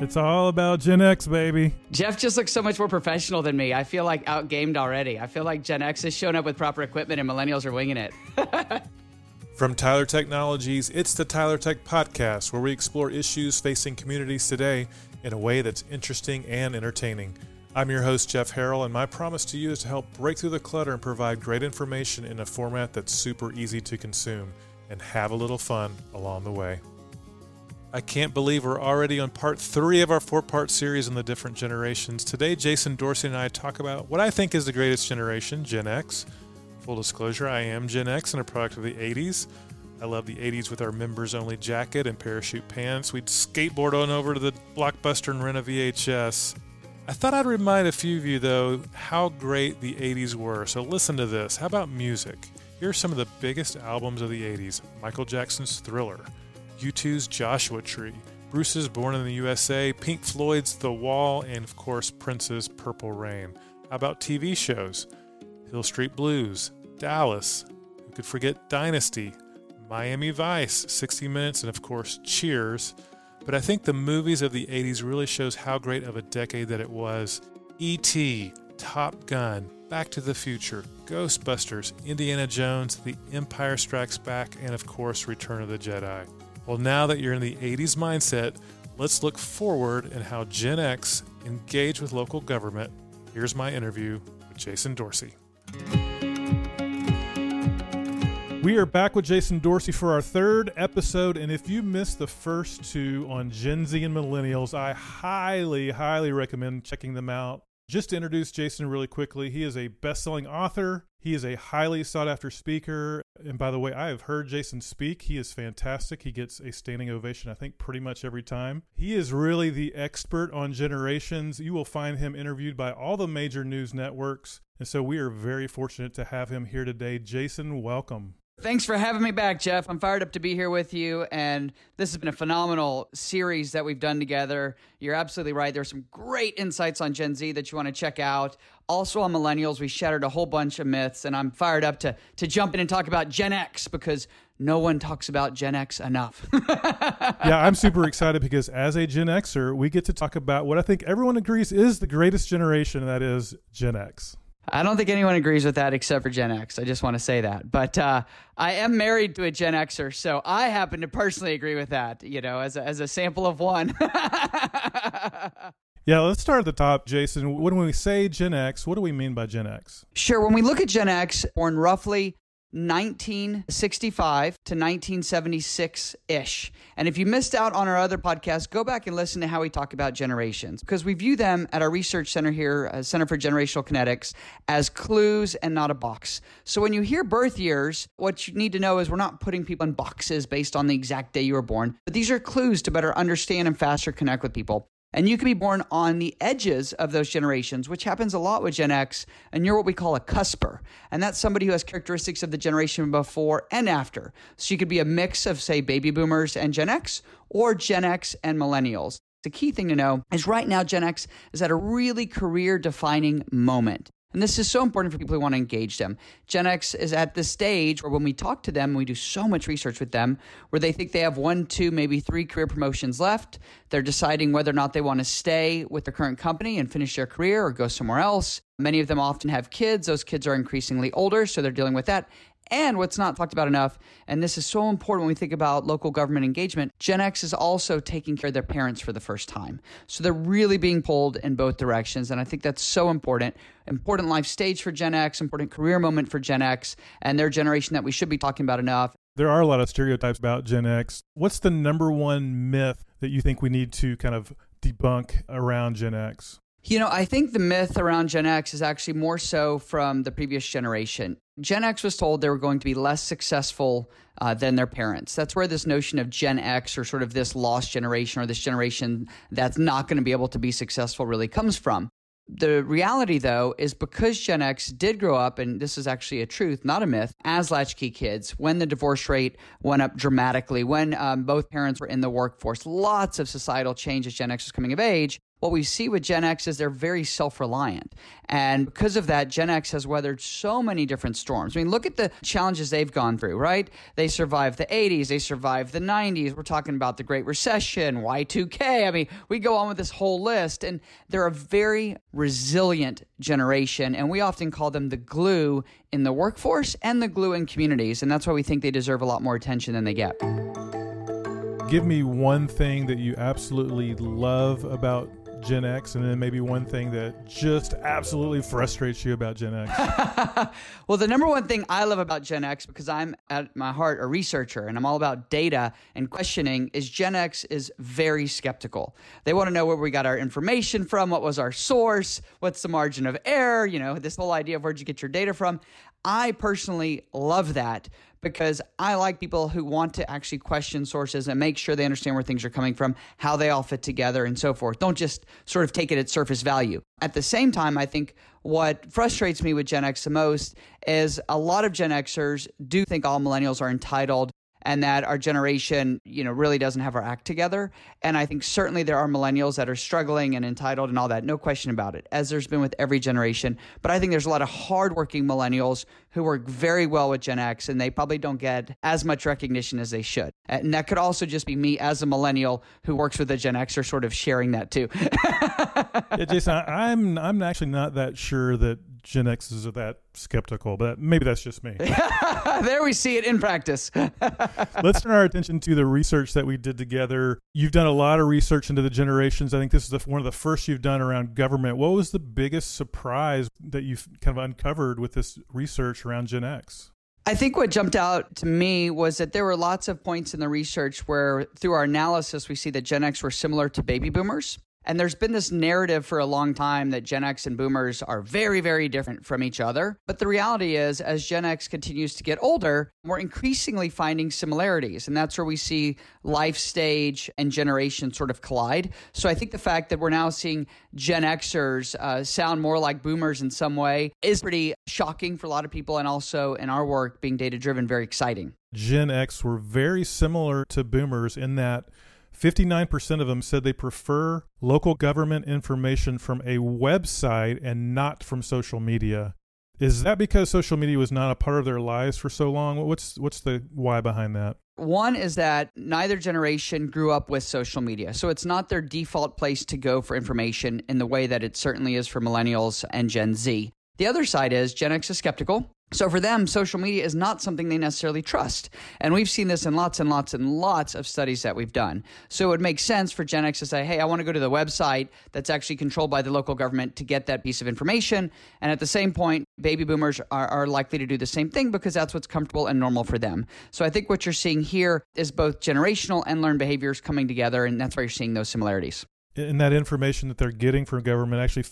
It's all about Gen X, baby. Jeff just looks so much more professional than me. I feel like outgamed already. I feel like Gen X is showing up with proper equipment and millennials are winging it. From Tyler Technologies, it's the Tyler Tech Podcast, where we explore issues facing communities today in a way that's interesting and entertaining. I'm your host, Jeff Harrell, and my promise to you is to help break through the clutter and provide great information in a format that's super easy to consume, and have a little fun along the way. I can't believe we're already on part 3 of our 4-part series on the different generations. Today, Jason Dorsey and I talk about what I think is the greatest generation, Gen X. Full disclosure, I am Gen X and a product of the 80s. I love the 80s with our members-only jacket and parachute pants. We'd skateboard on over to the Blockbuster and rent a VHS. I thought I'd remind a few of you, though, how great the 80s were. So listen to this. How about music? Here are some of the biggest albums of the 80s. Michael Jackson's Thriller, U2's Joshua Tree, Bruce's Born in the USA, Pink Floyd's The Wall, and of course Prince's Purple Rain. How about TV shows? Hill Street Blues, Dallas, who could forget Dynasty, Miami Vice, 60 Minutes, and of course Cheers. But I think the movies of the 80s really shows how great of a decade that it was. E.T., Top Gun, Back to the Future, Ghostbusters, Indiana Jones, The Empire Strikes Back, and of course Return of the Jedi. Well, now that you're in the 80s mindset, let's look forward and how Gen X engage with local government. Here's my interview with Jason Dorsey. We are back with Jason Dorsey for our 3rd episode, and if you missed the first 2 on Gen Z and Millennials, I highly recommend checking them out. Just to introduce Jason really quickly, he is a best-selling author. He is a highly sought-after speaker. And by the way, I have heard Jason speak. He is fantastic. He gets a standing ovation, I think, pretty much every time. He is really the expert on generations. You will find him interviewed by all the major news networks. And so we are very fortunate to have him here today. Jason, welcome. Thanks for having me back, Jeff. I'm fired up to be here with you, and this has been a phenomenal series that we've done together. You're absolutely right. There's some great insights on Gen Z that you want to check out. Also on Millennials, we shattered a whole bunch of myths, and I'm fired up to jump in and talk about Gen X because no one talks about Gen X enough. Yeah, I'm super excited because as a Gen Xer, we get to talk about what I think everyone agrees is the greatest generation, and that is Gen X. I don't think anyone agrees with that except for Gen X. I just want to say that. But I am married to a Gen Xer, so I happen to personally agree with that, you know, as a sample of one. Yeah, let's start at the top, Jason. When we say Gen X, what do we mean by Gen X? Sure. When we look at Gen X, born roughly 1965 to 1976-ish. And if you missed out on our other podcast, go back and listen to how we talk about generations, because we view them at our research center here, Center for Generational Kinetics, as clues and not a box. So when you hear birth years, what you need to know is we're not putting people in boxes based on the exact day you were born, but these are clues to better understand and faster connect with people. And you can be born on the edges of those generations, which happens a lot with Gen X, and you're what we call a cusper. And that's somebody who has characteristics of the generation before and after. So you could be a mix of, say, baby boomers and Gen X, or Gen X and millennials. The key thing to know is right now Gen X is at a really career-defining moment. And this is so important for people who want to engage them. Gen X is at the stage where when we talk to them, we do so much research with them, where they think they have 1, 2, maybe 3 career promotions left. They're deciding whether or not they want to stay with their current company and finish their career or go somewhere else. Many of them often have kids. Those kids are increasingly older, so they're dealing with that. And what's not talked about enough, and this is so important when we think about local government engagement, Gen X is also taking care of their parents for the first time. So they're really being pulled in both directions, and I think that's so important. Important life stage for Gen X, important career moment for Gen X, and their generation that we should be talking about enough. There are a lot of stereotypes about Gen X. What's the number one myth that you think we need to kind of debunk around Gen X? You know, I think the myth around Gen X is actually more so from the previous generation. Gen X was told they were going to be less successful than their parents. That's where this notion of Gen X, or sort of this lost generation, or this generation that's not going to be able to be successful, really comes from. The reality, though, is because Gen X did grow up, and this is actually a truth, not a myth, as latchkey kids, when the divorce rate went up dramatically, when both parents were in the workforce, lots of societal change as Gen X was coming of age, What we see with Gen X is they're very self-reliant. And because of that, Gen X has weathered so many different storms. I mean, look at the challenges they've gone through, right? They survived the 80s. They survived the 90s. We're talking about the Great Recession, Y2K. I mean, we go on with this whole list. And they're a very resilient generation. And we often call them the glue in the workforce and the glue in communities. And that's why we think they deserve a lot more attention than they get. Give me one thing that you absolutely love about Gen X, and then maybe one thing that just absolutely frustrates you about Gen X. Well, the number one thing I love about Gen X, because I'm at my heart a researcher and I'm all about data and questioning, is Gen X is very skeptical. They want to know where we got our information from, what was our source, what's the margin of error, this whole idea of where'd you get your data from. I personally love that because I like people who want to actually question sources and make sure they understand where things are coming from, how they all fit together, and so forth. Don't just sort of take it at surface value. At the same time, I think what frustrates me with Gen X the most is a lot of Gen Xers do think all millennials are entitled and that our generation, really doesn't have our act together. And I think certainly there are millennials that are struggling and entitled and all that, no question about it, as there's been with every generation. But I think there's a lot of hardworking millennials who work very well with Gen X, and they probably don't get as much recognition as they should. And that could also just be me as a millennial who works with a Gen Xer sort of sharing that too. Yeah, Jason, I'm actually not that sure that Gen X is that skeptical, but maybe that's just me. There we see it in practice. Let's turn our attention to the research that we did together. You've done a lot of research into the generations. I think this is one of the first you've done around government. What was the biggest surprise that you've kind of uncovered with this research around Gen X? I think what jumped out to me was that there were lots of points in the research where through our analysis, we see that Gen X were similar to baby boomers. And there's been this narrative for a long time that Gen X and boomers are very, very different from each other. But the reality is, as Gen X continues to get older, we're increasingly finding similarities. And that's where we see life stage and generation sort of collide. So I think the fact that we're now seeing Gen Xers sound more like boomers in some way is pretty shocking for a lot of people. And also in our work, being data-driven, very exciting. Gen X were very similar to boomers in that 59% of them said they prefer local government information from a website and not from social media. Is that because social media was not a part of their lives for so long? What's the why behind that? One is that neither generation grew up with social media. So it's not their default place to go for information in the way that it certainly is for millennials and Gen Z. The other side is Gen X is skeptical. So for them, social media is not something they necessarily trust. And we've seen this in lots and lots and lots of studies that we've done. So it would make sense for Gen X to say, hey, I want to go to the website that's actually controlled by the local government to get that piece of information. And at the same point, baby boomers are likely to do the same thing because that's what's comfortable and normal for them. So I think what you're seeing here is both generational and learned behaviors coming together, and that's why you're seeing those similarities. In that information that they're getting from government, actually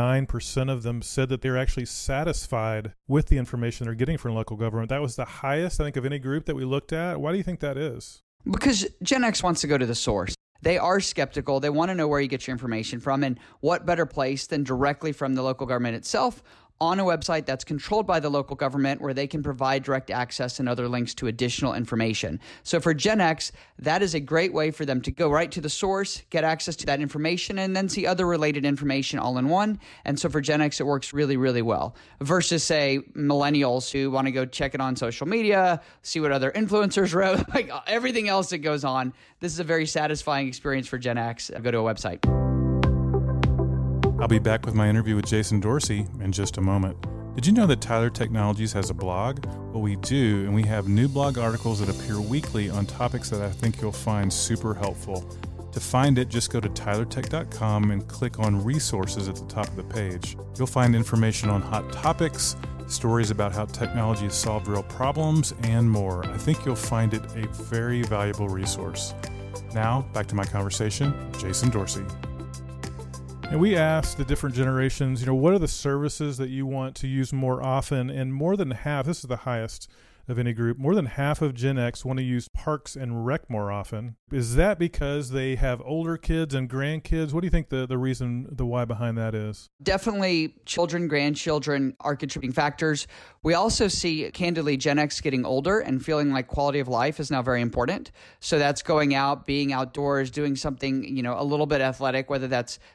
59% of them said that they're actually satisfied with the information they're getting from local government. That was the highest, I think, of any group that we looked at. Why do you think that is? Because Gen X wants to go to the source. They are skeptical. They want to know where you get your information from, and what better place than directly from the local government itself on a website that's controlled by the local government where they can provide direct access and other links to additional information. So for Gen X, that is a great way for them to go right to the source, get access to that information, and then see other related information all in one. And so for Gen X, it works really, really well versus, say, millennials who want to go check it on social media, see what other influencers wrote, like everything else that goes on. This is a very satisfying experience for Gen X. Go to a website. I'll be back with my interview with Jason Dorsey in just a moment. Did you know that Tyler Technologies has a blog? Well, we do, and we have new blog articles that appear weekly on topics that I think you'll find super helpful. To find it, just go to tylertech.com and click on resources at the top of the page. You'll find information on hot topics, stories about how technology has solved real problems, and more. I think you'll find it a very valuable resource. Now, back to my conversation with Jason Dorsey. And we asked the different generations, what are the services that you want to use more often? And more than half, this is the highest of any group, more than half of Gen X want to use Parks and Rec more often. Is that because they have older kids and grandkids? What do you think the reason, the why behind that is? Definitely children, grandchildren are contributing factors. We also see, candidly, Gen X getting older and feeling like quality of life is now very important. So that's going out, being outdoors, doing something, a little bit athletic, whether that's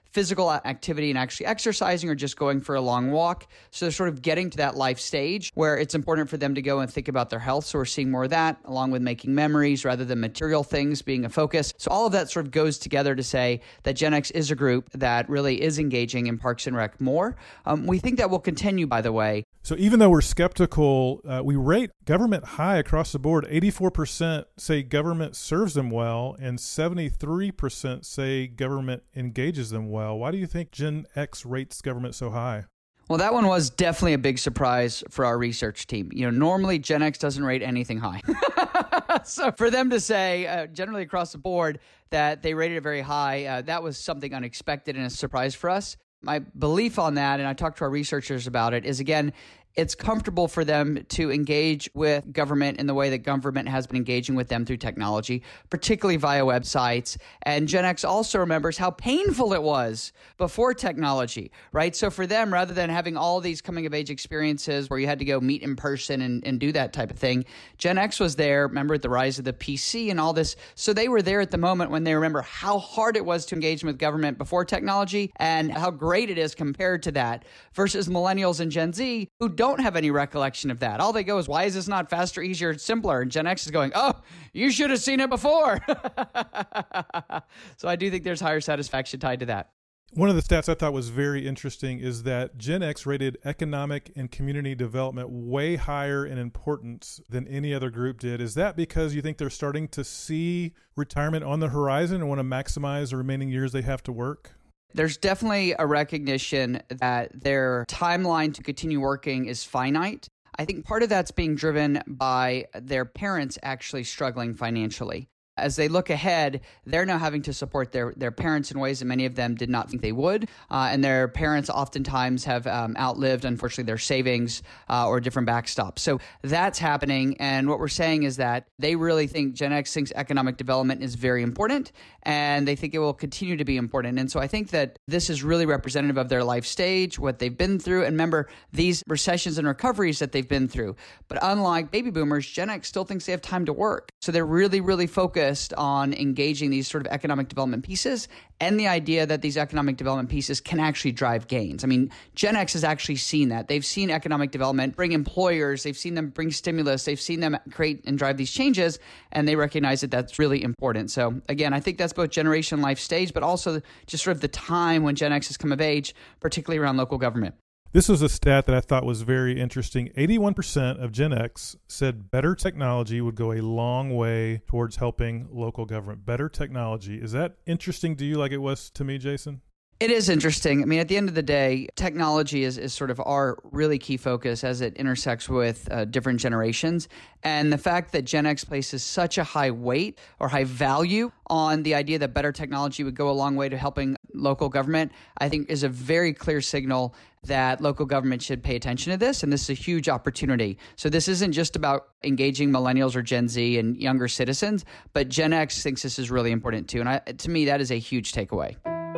physical activity and actually exercising or just going for a long walk. So they're sort of getting to that life stage where it's important for them to go and think about their health. So we're seeing more of that along with making memories rather than material things being a focus. So all of that sort of goes together to say that Gen X is a group that really is engaging in Parks and Rec more. We think that will continue, by the way. So even though we're skeptical, we rate government high across the board. 84% say government serves them well, and 73% say government engages them well. Why do you think Gen X rates government so high? Well, that one was definitely a big surprise for our research team. Normally Gen X doesn't rate anything high. So for them to say, generally across the board, that they rated it very high, that was something unexpected and a surprise for us. My belief on that, and I talked to our researchers about it, is again, it's comfortable for them to engage with government in the way that government has been engaging with them through technology, particularly via websites. And Gen X also remembers how painful it was before technology, right? So for them, rather than having all these coming of age experiences where you had to go meet in person and do that type of thing, Gen X was there, remember, at the rise of the PC and all this. So they were there at the moment when they remember how hard it was to engage with government before technology and how great it is compared to that versus millennials and Gen Z who don't have any recollection of that. All they go is, why is this not faster, easier, simpler? And Gen X is going, oh, you should have seen it before. So I do think there's higher satisfaction tied to that. One of the stats I thought was very interesting is that Gen X rated economic and community development way higher in importance than any other group did. Is that because you think they're starting to see retirement on the horizon and want to maximize the remaining years they have to work? There's definitely a recognition that their timeline to continue working is finite. I think part of that's being driven by their parents actually struggling financially. As they look ahead, they're now having to support their parents in ways that many of them did not think they would. And their parents oftentimes have outlived, unfortunately, their savings or different backstops. So that's happening. And what we're saying is that they really think Gen X thinks economic development is very important, and they think it will continue to be important. And so I think that this is really representative of their life stage, what they've been through. And remember, these recessions and recoveries that they've been through. But unlike baby boomers, Gen X still thinks they have time to work. So they're really, really focused on engaging these sort of economic development pieces and the idea that these economic development pieces can actually drive gains. I mean, Gen X has actually seen that. They've seen economic development bring employers, they've seen them bring stimulus, they've seen them create and drive these changes, and they recognize that that's really important. So again, I think that's both generation life stage, but also just sort of the time when Gen X has come of age, particularly around local government. This was a stat that I thought was very interesting. 81% of Gen X said better technology would go a long way towards helping local government. Better technology. Is that interesting to you like it was to me, Jason? It is interesting. I mean, at the end of the day, technology is sort of our really key focus as it intersects with different generations. And the fact that Gen X places such a high weight or high value on the idea that better technology would go a long way to helping local government, I think is a very clear signal that local government should pay attention to this. And this is a huge opportunity. So this isn't just about engaging millennials or Gen Z and younger citizens, but Gen X thinks this is really important too. And to me, that is a huge takeaway.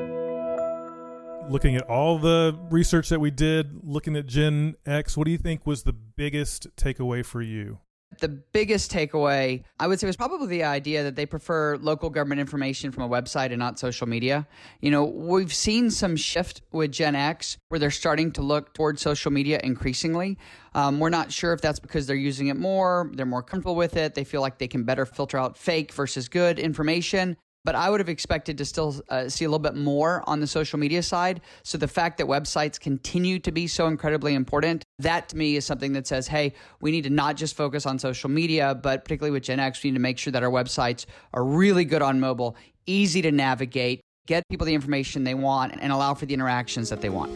Looking at all the research that we did, looking at Gen X, what do you think was the biggest takeaway for you? The biggest takeaway, I would say, was probably the idea that they prefer local government information from a website and not social media. We've seen some shift with Gen X where they're starting to look towards social media increasingly. We're not sure if that's because they're using it more, they're more comfortable with it, they feel like they can better filter out fake versus good information. But I would have expected to still see a little bit more on the social media side. So the fact that websites continue to be so incredibly important, that to me is something that says, hey, we need to not just focus on social media, but particularly with Gen X, we need to make sure that our websites are really good on mobile, easy to navigate, get people the information they want, and allow for the interactions that they want.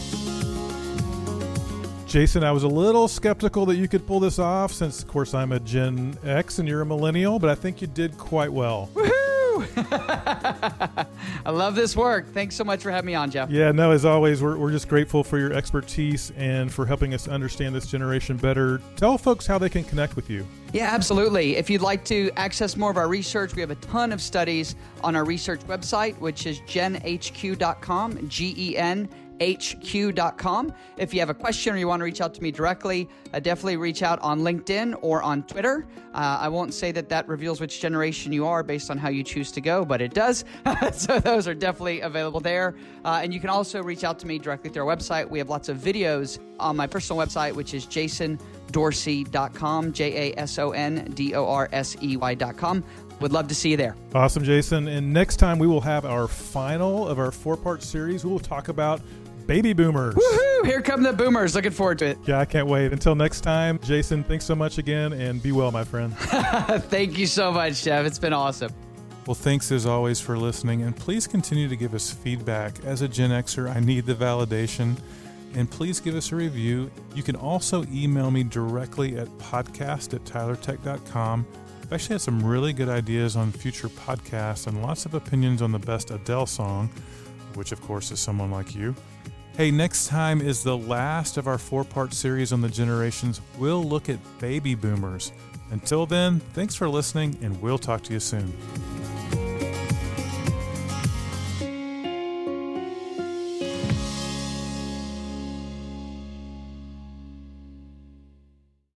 Jason, I was a little skeptical that you could pull this off since, of course, I'm a Gen X and you're a millennial, but I think you did quite well. Woohoo! I love this work. Thanks so much for having me on, Jeff. Yeah, no, as always, we're just grateful for your expertise and for helping us understand this generation better. Tell folks how they can connect with you. Yeah, absolutely. If you'd like to access more of our research, we have a ton of studies on our research website, which is genhq.com, hq.com. If you have a question or you want to reach out to me directly, definitely reach out on LinkedIn or on Twitter. I won't say that reveals which generation you are based on how you choose to go, but it does. So those are definitely available there. And you can also reach out to me directly through our website. We have lots of videos on my personal website, which is jasondorsey.com, jasondorsey.com. Would love to see you there. Awesome, Jason. And next time we will have our final of our 4-part series. We will talk about baby boomers. Woohoo! Here come the boomers. Looking forward to it. Yeah, I can't wait. Until next time, Jason, thanks so much again, and be well, my friend. Thank you so much, Jeff. It's been awesome. Well, thanks as always for listening, and please continue to give us feedback. As a Gen Xer, I need the validation, and please give us a review. You can also email me directly at podcast@tylertech.com. I've actually had some really good ideas on future podcasts and lots of opinions on the best Adele song, which of course is someone like you. Hey, next time is the last of our 4-part series on the generations. We'll look at baby boomers. Until then, thanks for listening, and we'll talk to you soon.